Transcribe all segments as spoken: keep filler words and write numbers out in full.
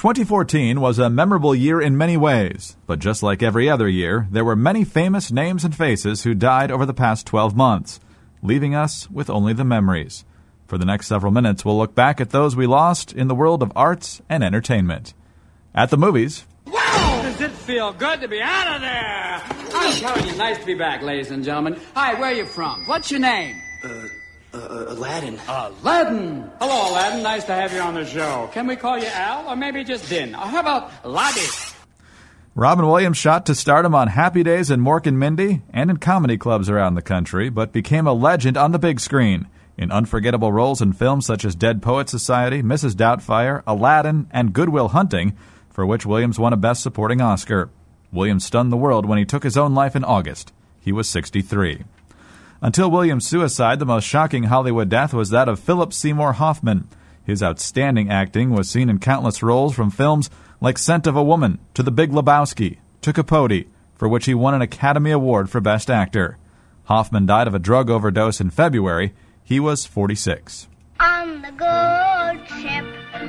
twenty fourteen was a memorable year in many ways, but just like every other year, there were many famous names and faces who died over the past twelve months, leaving us with only the memories. For the next several minutes, we'll look back at those we lost in the world of arts and entertainment. At the movies... Wow! Does it feel good to be out of there? I'm telling you, nice to be back, ladies and gentlemen. Hi, where are you from? What's your name? Uh, uh, Aladdin. Aladdin! Hello, Aladdin. Nice to have you on the show. Can we call you Al, or maybe just Din? Or how about Laddie? Robin Williams shot to stardom on Happy Days and Mork and Mindy and in comedy clubs around the country, but became a legend on the big screen in unforgettable roles in films such as Dead Poets Society, Missus Doubtfire, Aladdin, and Good Will Hunting, for which Williams won a Best Supporting Oscar. Williams stunned the world when he took his own life in August. He was sixty-three. Until Williams' suicide, the most shocking Hollywood death was that of Philip Seymour Hoffman. His outstanding acting was seen in countless roles from films like Scent of a Woman to The Big Lebowski to Capote, for which he won an Academy Award for Best Actor. Hoffman died of a drug overdose in February. He was forty-six. On the good ship,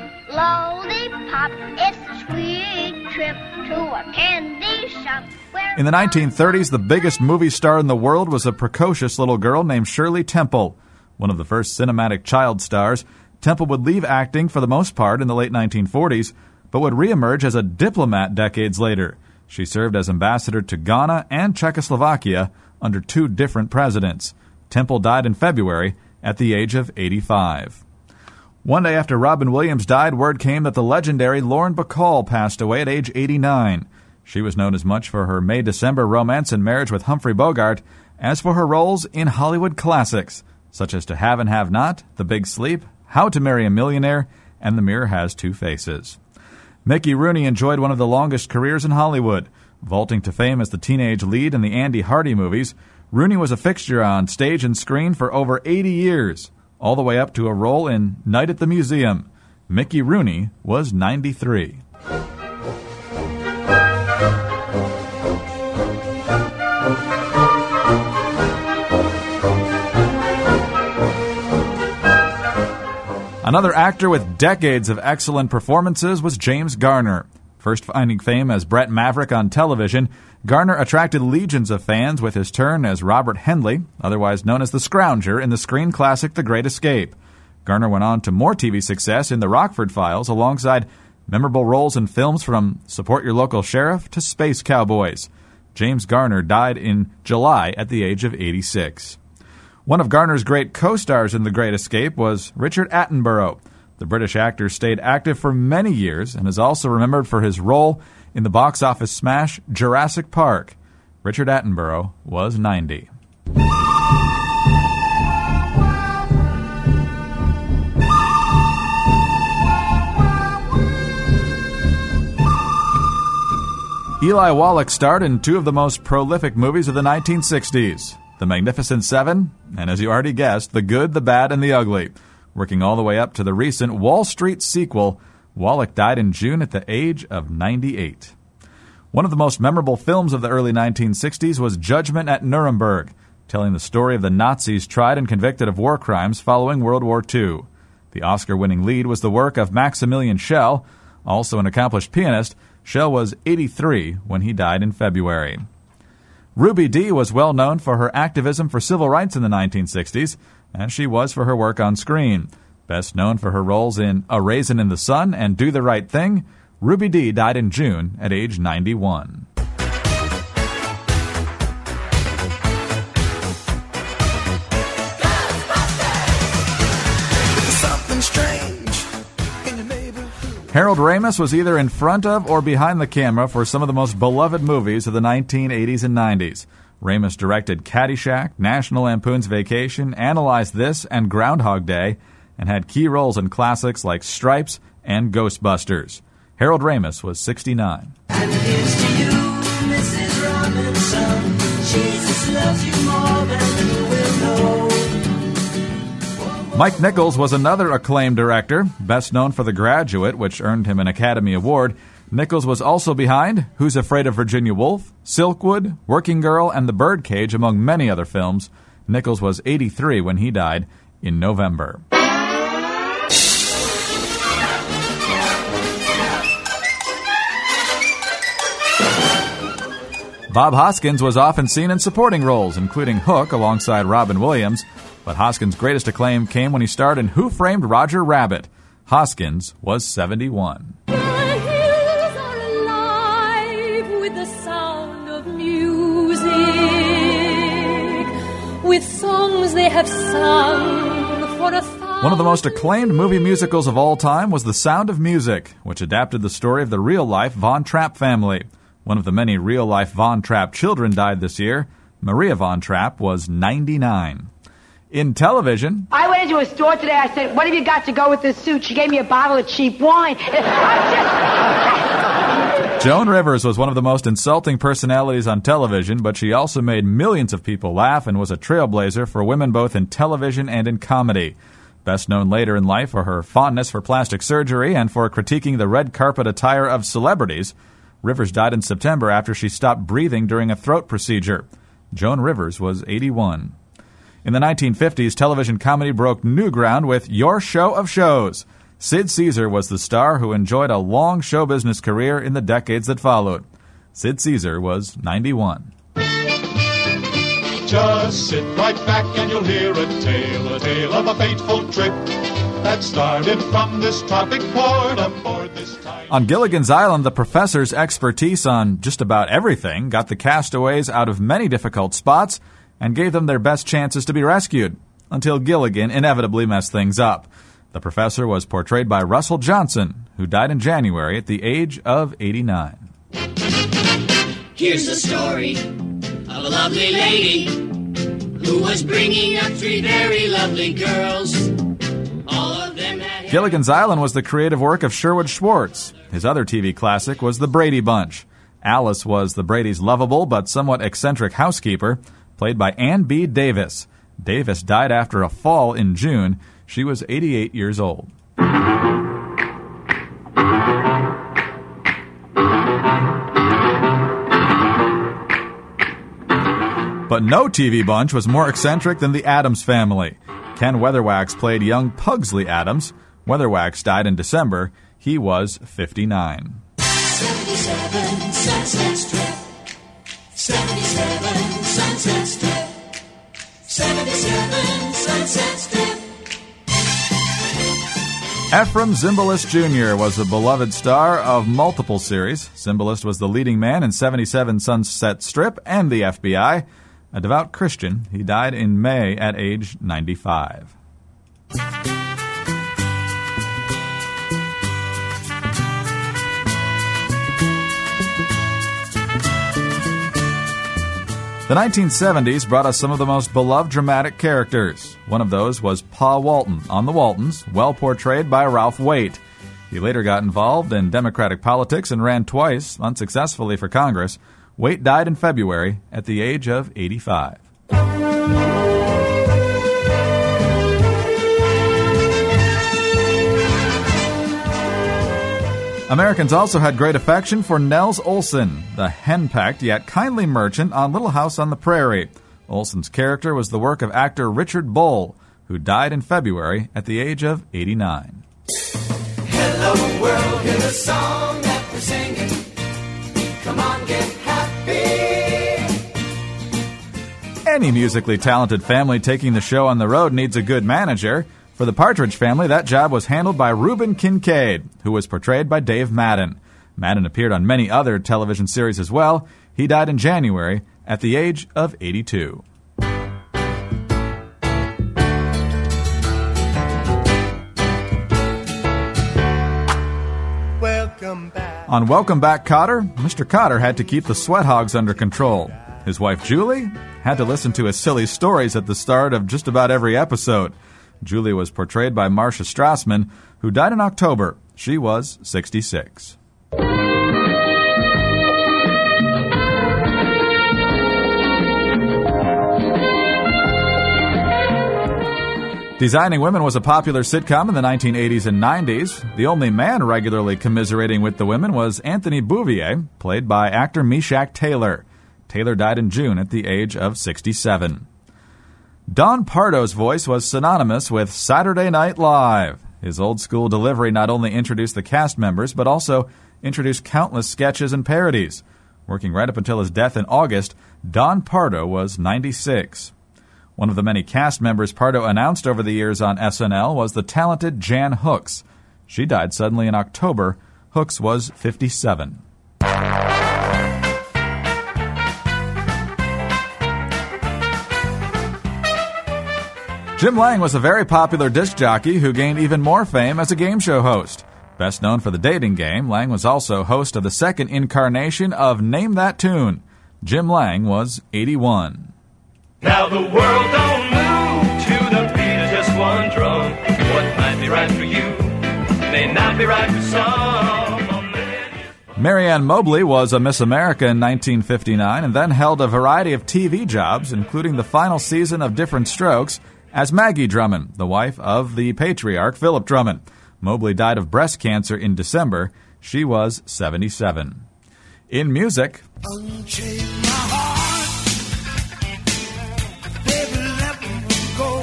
lollipop, it's a sweet trip to a candy shop. In the nineteen thirties, the biggest movie star in the world was a precocious little girl named Shirley Temple. One of the first cinematic child stars, Temple would leave acting for the most part in the late nineteen forties, but would reemerge as a diplomat decades later. She served as ambassador to Ghana and Czechoslovakia under two different presidents. Temple died in February at the age of eighty-five. One day after Robin Williams died, word came that the legendary Lauren Bacall passed away at age eighty-nine. She was known as much for her May-December romance and marriage with Humphrey Bogart as for her roles in Hollywood classics, such as To Have and Have Not, The Big Sleep, How to Marry a Millionaire, and The Mirror Has Two Faces. Mickey Rooney enjoyed one of the longest careers in Hollywood. Vaulting to fame as the teenage lead in the Andy Hardy movies, Rooney was a fixture on stage and screen for over eighty years, all the way up to a role in Night at the Museum. Mickey Rooney was ninety-three. Another actor with decades of excellent performances was James Garner. First finding fame as Brett Maverick on television, Garner attracted legions of fans with his turn as Robert Henley, otherwise known as the Scrounger, in the screen classic The Great Escape. Garner went on to more T V success in The Rockford Files, alongside memorable roles in films from Support Your Local Sheriff to Space Cowboys. James Garner died in July at the age of eighty-six. One of Garner's great co-stars in The Great Escape was Richard Attenborough. The British actor stayed active for many years and is also remembered for his role in the box office smash Jurassic Park. Richard Attenborough was ninety. Eli Wallach starred in two of the most prolific movies of the nineteen sixties, The Magnificent Seven, and as you already guessed, The Good, the Bad, and the Ugly. Working all the way up to the recent Wall Street sequel, Wallach died in June at the age of ninety-eight. One of the most memorable films of the early nineteen sixties was Judgment at Nuremberg, telling the story of the Nazis tried and convicted of war crimes following World War Two. The Oscar-winning lead was the work of Maximilian Schell, also an accomplished pianist. Schell was eighty-three when he died in February. Ruby Dee was well known for her activism for civil rights in the nineteen sixties, as she was for her work on screen. Best known for her roles in A Raisin in the Sun and Do the Right Thing, Ruby Dee died in June at age ninety-one. Harold Ramis was either in front of or behind the camera for some of the most beloved movies of the nineteen eighties and nineties. Ramis directed Caddyshack, National Lampoon's Vacation, Analyze This, and Groundhog Day, and had key roles in classics like Stripes and Ghostbusters. Harold Ramis was sixty-nine. And here's to you, Missus Robinson. Jesus loves you more than you will know. Mike Nichols was another acclaimed director, best known for The Graduate, which earned him an Academy Award. Nichols was also behind Who's Afraid of Virginia Woolf, Silkwood, Working Girl, and The Birdcage, among many other films. Nichols was eighty-three when he died in November. Bob Hoskins was often seen in supporting roles, including Hook alongside Robin Williams, but Hoskins' greatest acclaim came when he starred in Who Framed Roger Rabbit. Hoskins was seventy-one. The hills are alive with the sound of music, with songs they have sung for a thousand. One of the most acclaimed movie musicals of all time was The Sound of Music, which adapted the story of the real-life Von Trapp family. One of the many real-life Von Trapp children died this year. Maria Von Trapp was ninety-nine. In television, I went into a store today. I said, "What have you got to go with this suit?" She gave me a bottle of cheap wine. Joan Rivers was one of the most insulting personalities on television, but she also made millions of people laugh and was a trailblazer for women both in television and in comedy. Best known later in life for her fondness for plastic surgery and for critiquing the red carpet attire of celebrities, Rivers died in September after she stopped breathing during a throat procedure. Joan Rivers was eighty-one. In the nineteen fifties, television comedy broke new ground with Your Show of Shows. Sid Caesar was the star who enjoyed a long show business career in the decades that followed. Sid Caesar was ninety-one. Just sit right back and you'll hear a tale, a tale of a fateful trip that started from this tropic port aboard this time. On Gilligan's Island, the professor's expertise on just about everything got the castaways out of many difficult spots and gave them their best chances to be rescued, until Gilligan inevitably messed things up. The professor was portrayed by Russell Johnson, who died in January at the age of eighty-nine. Here's the story of a lovely lady who was bringing up three very lovely girls. All of them had... Gilligan's Island was the creative work of Sherwood Schwartz. His other T V classic was The Brady Bunch. Alice was the Brady's lovable but somewhat eccentric housekeeper, played by Ann B. Davis. Davis died after a fall in June. She was eighty-eight years old. But no T V bunch was more eccentric than the Addams Family. Ken Weatherwax played young Pugsley Addams. Weatherwax died in December. He was fifty-nine. seventy-seven Sunset Strip. seventy-seven Sunset Strip. seventy-seven Sunset Strip. Ephraim Zimbalist Junior was a beloved star of multiple series. Zimbalist was the leading man in seventy-seven Sunset Strip and the F B I. A devout Christian, he died in May at age ninety-five. The nineteen seventies brought us some of the most beloved dramatic characters. One of those was Pa Walton on The Waltons, well portrayed by Ralph Waite. He later got involved in Democratic politics and ran twice, unsuccessfully, for Congress. Waite died in February at the age of eighty-five. Americans also had great affection for Nels Olson, the henpecked yet kindly merchant on Little House on the Prairie. Olson's character was the work of actor Richard Bull, who died in February at the age of eighty-nine. Hello world, hear the song that we're singing. Come on, get happy. Any musically talented family taking the show on the road needs a good manager. For the Partridge Family, that job was handled by Reuben Kincaid, who was portrayed by Dave Madden. Madden appeared on many other television series as well. He died in January at the age of eighty-two. Welcome back. On Welcome Back, Kotter, Mister Kotter had to keep the sweat hogs under control. His wife, Julie, had to listen to his silly stories at the start of just about every episode. Julie was portrayed by Marcia Strassman, who died in October. She was sixty-six. Designing Women was a popular sitcom in the nineteen eighties and nineties. The only man regularly commiserating with the women was Anthony Bouvier, played by actor Meshack Taylor. Taylor died in June at the age of sixty-seven. Don Pardo's voice was synonymous with Saturday Night Live. His old-school delivery not only introduced the cast members, but also introduced countless sketches and parodies. Working right up until his death in August, Don Pardo was ninety-six. One of the many cast members Pardo announced over the years on S N L was the talented Jan Hooks. She died suddenly in October. Hooks was fifty-seven. Jim Lang was a very popular disc jockey who gained even more fame as a game show host. Best known for the dating game, Lang was also host of the second incarnation of Name That Tune. Jim Lang was eighty-one. Now the world don't move to the beat of just one drum. What might be right for you may not be right for some. Marianne Mobley was a Miss America in nineteen fifty-nine and then held a variety of T V jobs, including the final season of Different Strokes, as Maggie Drummond, the wife of the patriarch Philip Drummond. Mobley died of breast cancer in December. She was seventy-seven. In music, Unchain my heart, baby, let me go.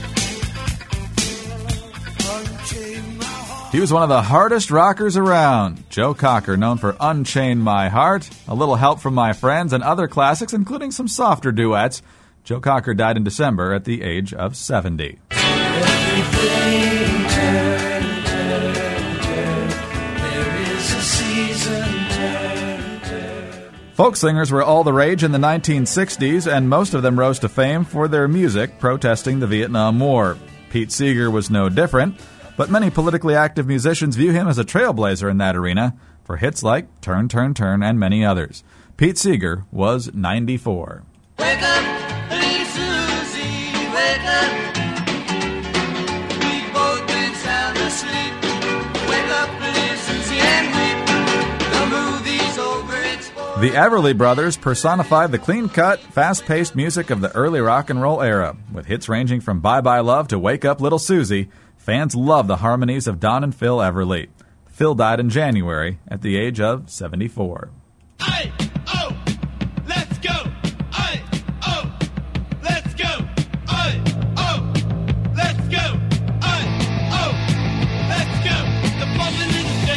Unchain my heart. he was one of the hardest rockers around. Joe Cocker, known for Unchain My Heart, A Little Help from My Friends, and other classics, including some softer duets. Joe Cocker died in December at the age of seventy. Everything turn, turn, turn. There is a season, turn, turn. Folk singers were all the rage in the nineteen sixties, and most of them rose to fame for their music protesting the Vietnam War. Pete Seeger was no different, but many politically active musicians view him as a trailblazer in that arena for hits like Turn, Turn, Turn, and many others. Pete Seeger was ninety-four. Wake up, little Susie, wake up. We've both been sound asleep. Wake up, little Susie, and weep. The movie's over, it's for... The Everly Brothers personified the clean-cut, fast-paced music of the early rock and roll era. With hits ranging from Bye Bye Love to Wake Up Little Susie, fans love the harmonies of Don and Phil Everly. Phil died in January at the age of seventy-four. Aye, oh, let's go. Aye, oh, let's go. Aye, oh, let's go. Aye, oh, let's go. The bumping is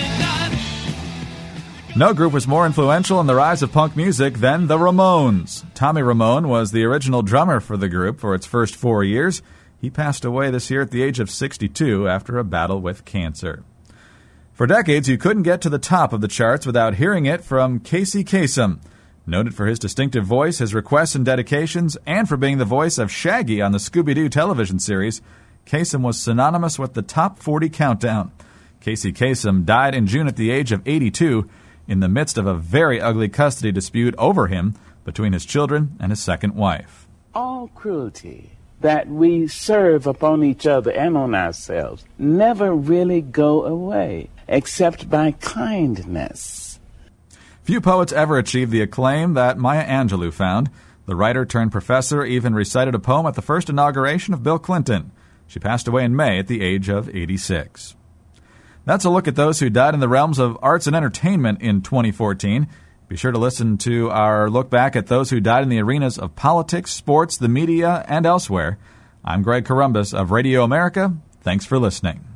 done. No group was more influential in the rise of punk music than the Ramones. Tommy Ramone was the original drummer for the group for its first four years. He passed away this year at the age of sixty-two after a battle with cancer. For decades, you couldn't get to the top of the charts without hearing it from Casey Kasem. Noted for his distinctive voice, his requests and dedications, and for being the voice of Shaggy on the Scooby-Doo television series, Kasem was synonymous with the Top forty Countdown. Casey Kasem died in June at the age of eighty-two in the midst of a very ugly custody dispute over him between his children and his second wife. All cruelty that we serve upon each other and on ourselves never really go away, except by kindness. Few poets ever achieved the acclaim that Maya Angelou found. The writer-turned-professor even recited a poem at the first inauguration of Bill Clinton. She passed away in May at the age of eighty-six. That's a look at those who died in the realms of arts and entertainment in twenty fourteen. Be sure to listen to our look back at those who died in the arenas of politics, sports, the media, and elsewhere. I'm Greg Corombos of Radio America. Thanks for listening.